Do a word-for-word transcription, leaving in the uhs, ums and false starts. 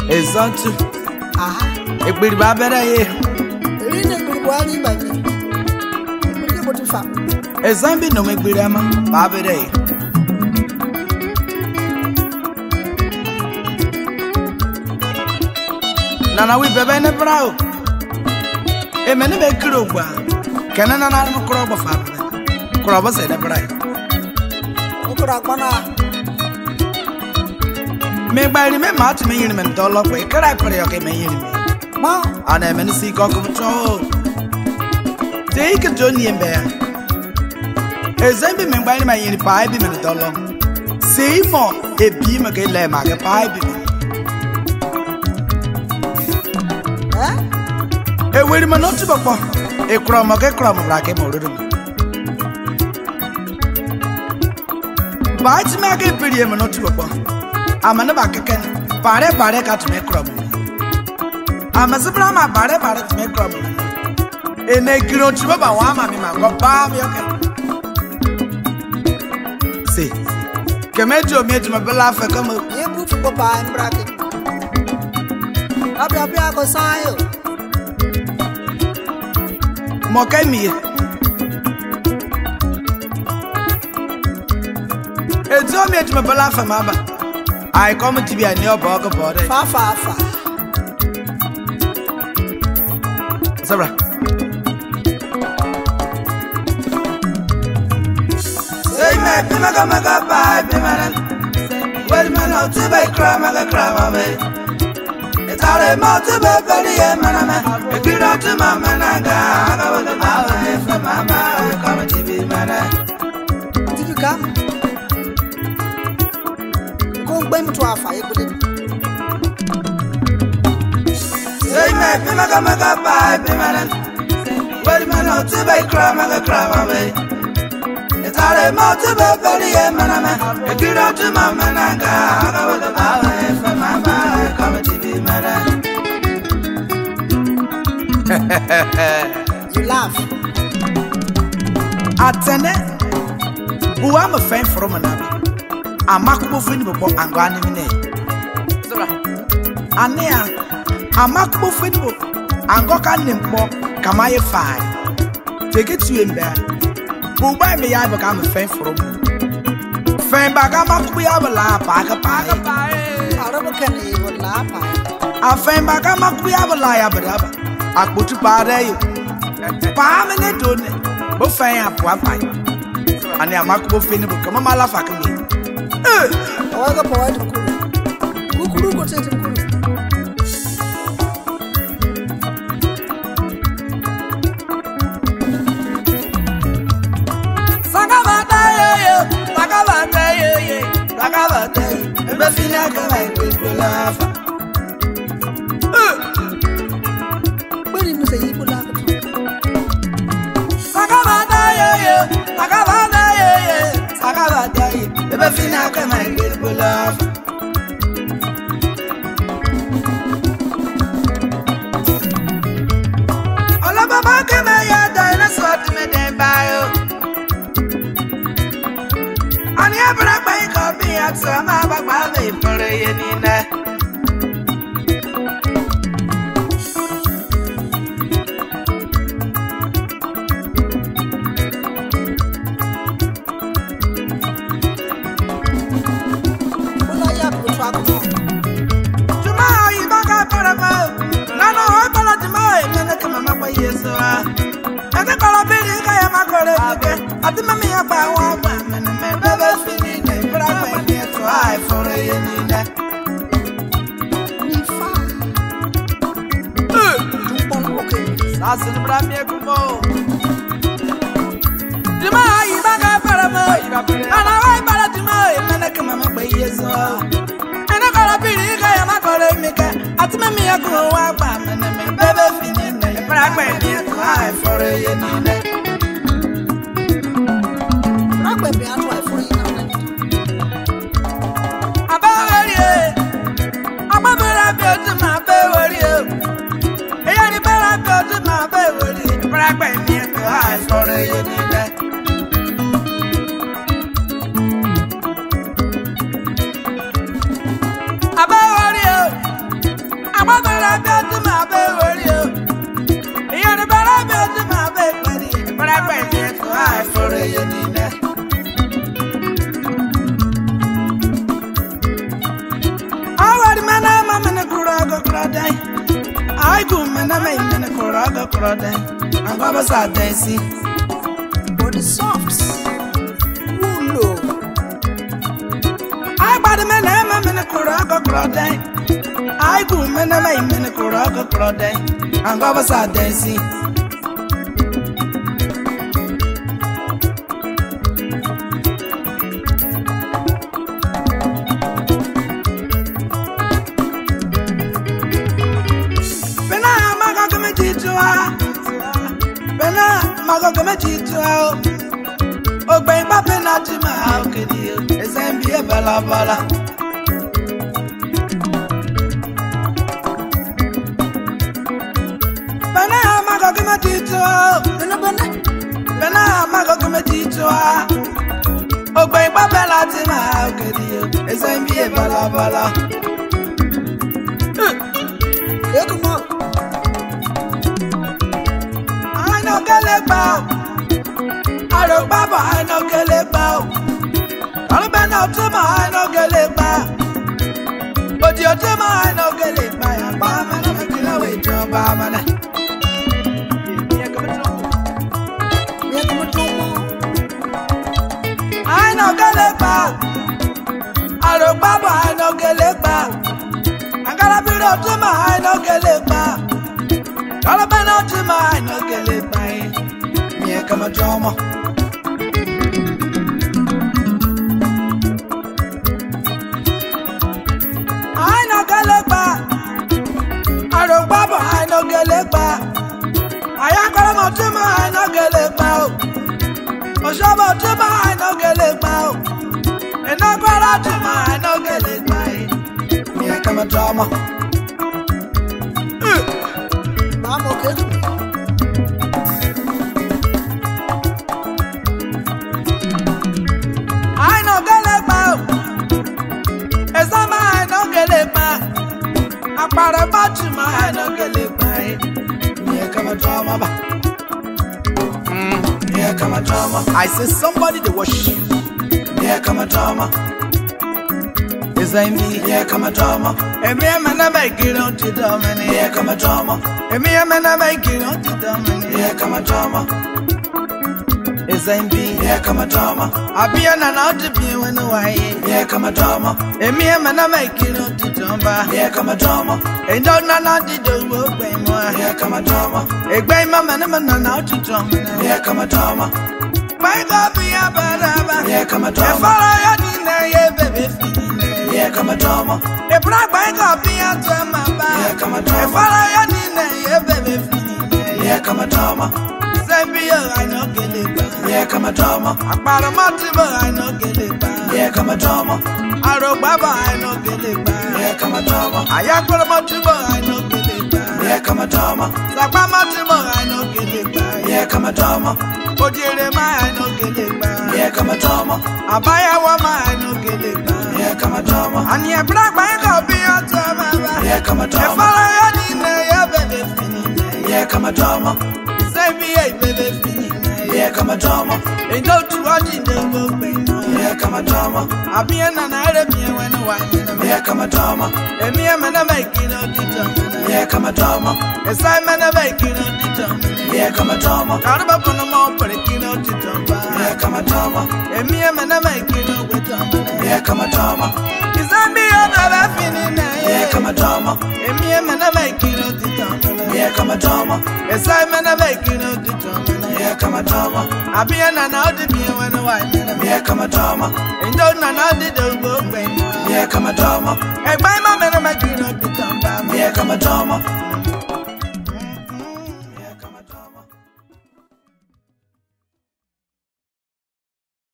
Ezontu. Aha. Egbiri ba bere ye. Eri ne gbiri bo ani ba ni. Egbiri bo tu fa. Ezambi no megbiri ama ba bere ye. Nana we bebe ne brao. E me ne be kiro gba. Kana nana no kro bo fa. Kro bo se ne brao. O kro gbona. Me gbari me ma tu me yiri me ndolo ko e kra pere yo ke me yiri me. Ma ana me si ko ko to. Te ke joni embe. Ezambi me gbari me yiri pa bi me ndolo. Sei mo e bi me ke le ma ke pa bi. E weri ma no tu bokpo e kro mo ke kro mo bra ke mo ru ba ti ma ke piri e mo no tu bokpo amana ba ke ken pare pare ka tu me kro mo ama se bra ma pare pare tu me kro mo e ne kiro tu ba wa ma mi ma go ba mi o ke se ke me jo mi tu ma bela fa ka mo e bu fu ba mbra ke abia abia ko sayo Mokemi. Ezo mi etu me bala fa mama. I come to be a new bog body. Fa fa fa. Sabra. Say me be maga maga bye be man. Well man out to be cry maga cry mama. It's all a motor be very man. E kira to mama naga. Mama, come to be man. Did you come? Go back to our fire. Say, my Pimaga Maga by Pimanan. Well, man, out to be cram and a cram away. It's all a motor, very man. A good out to Mama Naga. I was about it for Mama, come to be man. You laugh. Atene buwa me fen from another amakubo fini bo angwa ni ne sura ania amakubo fini bo ango ka nimpo kama ye fai take it to him there buwa me ya be ka me fen from fen ba ka makubo ya bala pa ka pa ka pa Arabo kan e wala pa a fen ba ka makubo ya bala ya bala akpotu pa re yo pa me ne do ne bo fan apua pai ani amakubo fini bo kama mala fa kan eh o ga pa wa ku kukuru ko tete ku sagabata ye ye sagabata ye ye sagabata e be fini akala e ko la fa eh bari mu sai ku la sagabata ye ye sagabata ye ye sagabata ye e be fini akala e ko la fa ola baba ke me ya dai so ti me de ba yo ani abra pa ko bi atsa ma ba ba be pore ye ni na Asin bramie kumo Dima iba ka paramo Ana wai para dima Mena kama makwe yeso Ena kala pili ka ya makole mika Atime mi ya kuwa wakba Mena me bebe finine Brakwe mi ya kuwa Fore ye nine Brakwe mi ya kuwa Fore ye nine Aba wari e Aba bera biotuma Abe wari e Eya ni bera biotuma Abe wari e Brakwe mi ya kuwa Fore ye nine day. I go man I make me koraga kroday. I'm gonna say daisy. Body soft. Ulo. I bad man I'm in a koraga kroday. I go man I make me koraga kroday. I'm gonna say daisy. Mago come to oh, baby, Papa, not to my house, as I be a bala bala. Bana, Mago come to Bana, Mago come to oh, baby, Papa, not to my house, as I be a bala bala. Come on. I no get it bow. I don't baba, I no get it bow. I'll be no to I no get it bow. But your to I no get it by a bama, and I'm going away to a bama. I no get it bow. I don't baba, I no get it bow. I gotta be no to I no get it bow. I'll be no to I no get it bow. Here come a drama. I no get it back. I don't baba, I no get it back. I am going to my I no get it back. Oh, Shabba to my I no get it back. And I got out to my I no get it back. Here come a drama. I'm okay. Para much my no get it by. Here come a drama. Here come a drama. I say somebody they worship. Here come a drama. Is I me? Here come a drama. And me a man I make it on to the here come a drama. And me a man I make it on to the here come a drama. Is I me? Here come a drama. I be an out to be when I here come a drama. And me a man I make it on to the here come a drama. And don't know the do work way more. Here come a drama. A great mamma and a man out to drum. Here come a drama. My God be a baraba. Here come a drama. If I had in baby, here come a drama. A black by God be a drama. Here come a drama. If I had in baby, here come a drama. Zambia, I know get it. Here come a drama. A paramotiva, I know get it. Here come a drama. I don't baba, I know get it. Here come a drama. I am going to I know get it. Here come a drama. Sapama Timo, I know get it. Here come a drama. Ojirema, I know get it. Here come a drama. Abaya Wama, I know get it. Here come a drama. And your black man go be a drama. Here come a drama. If I had in there, baby, here come a drama. Say me a baby, here come a drama. And don't you watch in the movement. Here come a drama. I be an Arabian when I want. Here come a drama. And me a man I make it on the drama. Here come a drama. And Simon I make it on the drama. Here come a drama. Got up on the mouth for the kino to drama. Here come a drama. And me a man I make it on the drama. Here come a drama. Is that me a laughing in there? Here come a drama. And me a man I make it on the drama. Here come a drama. And Simon I make it on the drama. Here come a drama. I be an another be when I want. Here come a drama. And don't know the do. Here come a drama. And by my man I make it on the drama. Here come a drama.